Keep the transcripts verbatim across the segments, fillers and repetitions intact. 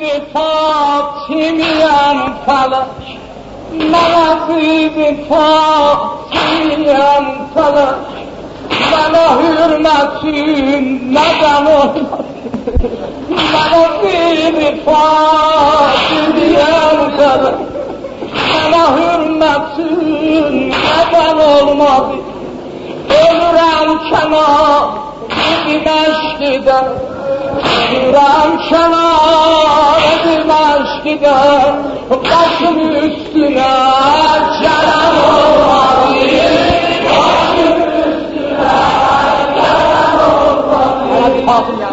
فاطمیم فلک من عزیز فاطمیم فلک bana hürmetin neden olmaz bana bir Fatih'im kadar bana hürmetin neden olmaz ölürüm kenar Dimeşk'de ölürüm kenar Dimeşk'de başım üstüne çelen olmaz Fatım ya.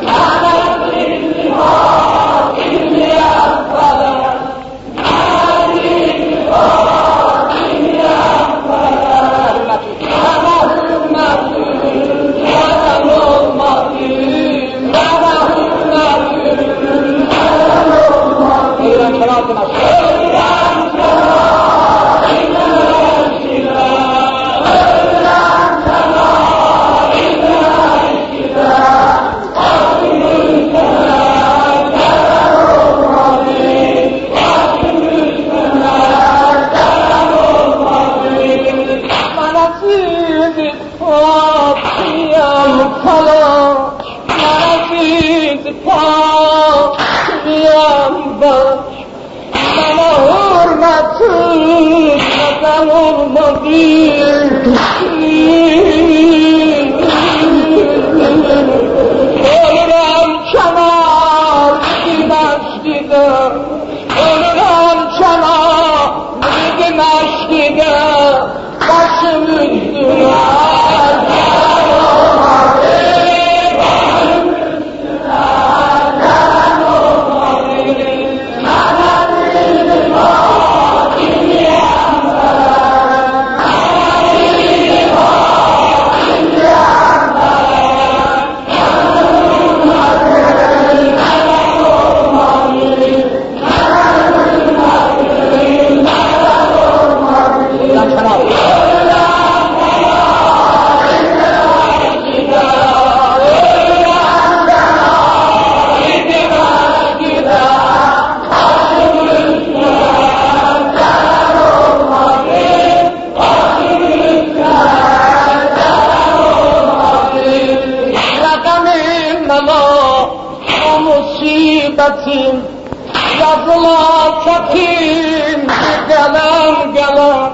Yazılar çekim gelen gelen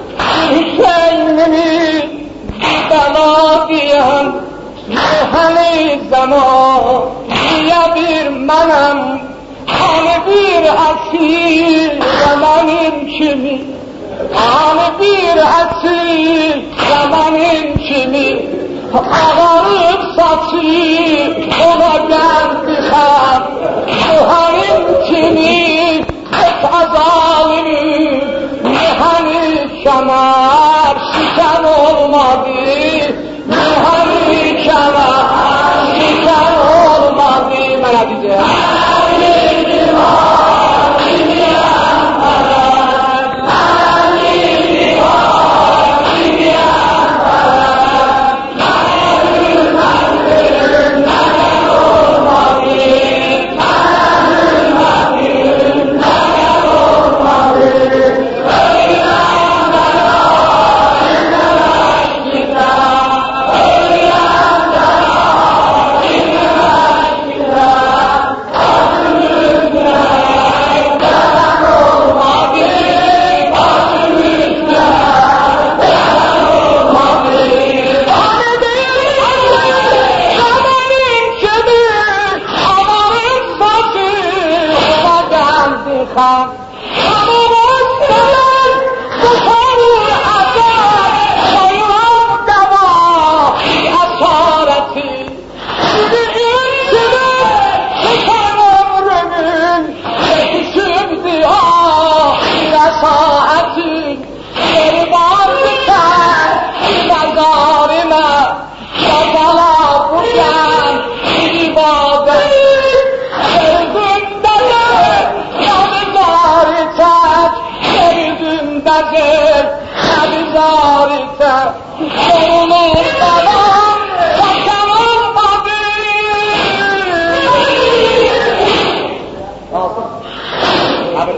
Hüseyin'ini bir bela diyen Hani zaman diye bir menem Hani bir asil zamanin kimi Hani bir asil zamanin kimi Ağarıp saçı ona geldi hem Muharim kimi et azalini Mihani kemer şiken olmadı Mihani kemer şiken olmadı Mene diyeceğim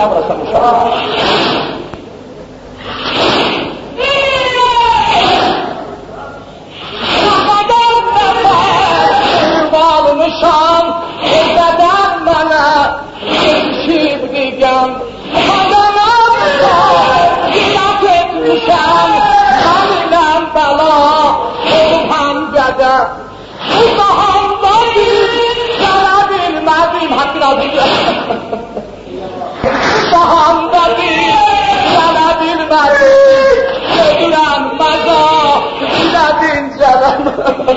نبرسم انشاءالله. نشان دادن منه چی بگم خدانم گیرت میشم خمیدم بلا هم گده هم دادی سرابیل مدیم حقی را بگم هم دادی سرابیل مدیم بدونم مزا گیردین جدم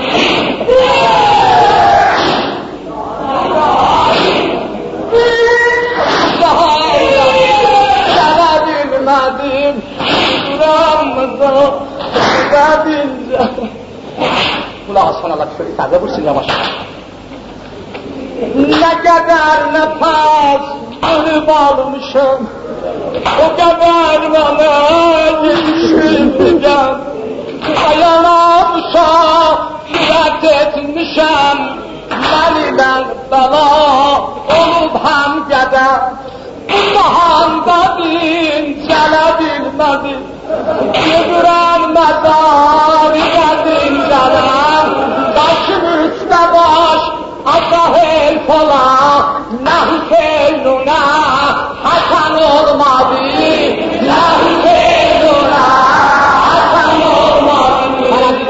مدین رمضان مدین خلاص کن الله شوری تازه برسید یواش نگدر نفس قربان میشم وگدر من یکشیم بگم ایانم شا شیرتت میشم ملیدن بلا اولوب هم گدر هم دادین جلبین مدین یگران مزاری گردین جلم باش مشته باش اصاهل فلا نهی کلونه حسن المادی نهی کلونه حسن المادی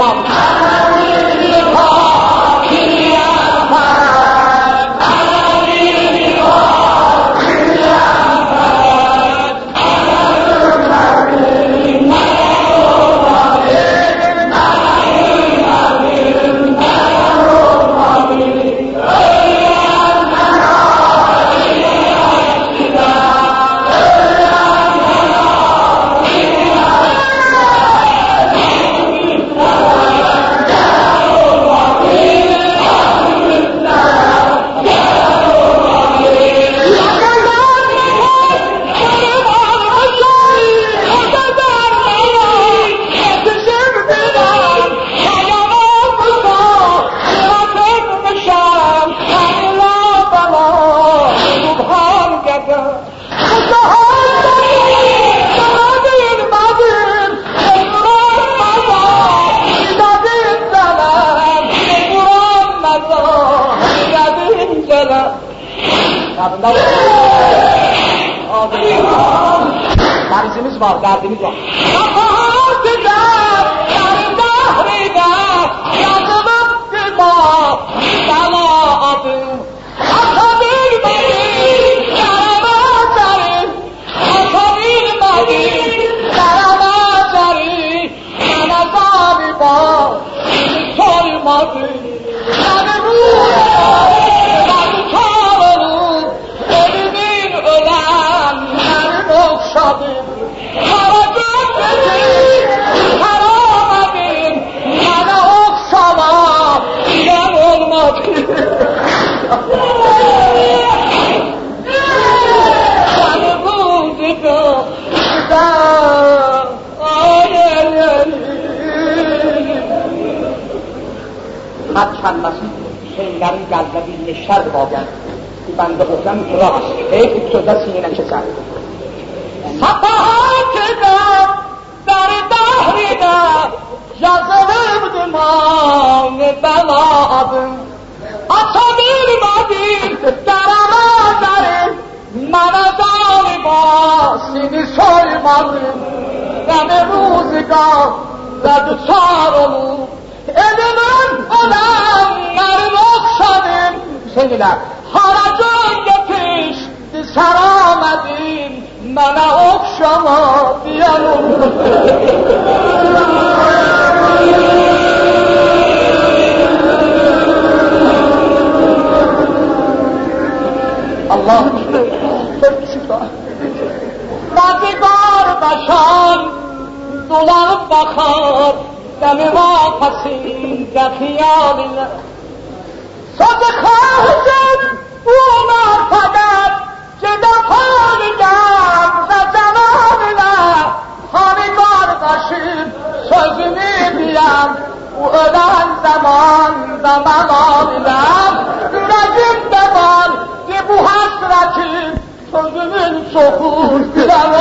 مریضimiz var, derdimiz var. Kapat gider, yarında hrider, yazılıp gıda, dala adım. Atabilmedim, yarama carim, atabilmedim, yarama carim. Bana zaliba, sormadım, beni vurur, beni çağırır, elimin ölen, beni okşadım. Karacak dedim, karamadım, bana okşama, ben olmadım. Beni buldum, güzel, خط چند مسیح شنگری گلدبی نشتر باگن که بنده بودم راست حیف شده سینه نشسن صفحات دم در دهری دم yazılır duman beladım atabilmedim daramadarım bana zalima seni soymadım beni rüzgar ve düşar olup elimin olanların okşadım seninle haracın yetişti saramedim bana okşama diyen olur Allah'ım çok şükür bazı kardeşan dolanıp bakar demi vakasında hiyaline sözü kahzın ona fakat ceda paligam ve cenabine hani kardeşim sözünü diyen o ölen zamanda ben ağlayam yüreğimde var ki bu hasretin söz Kalbimin sokur, güler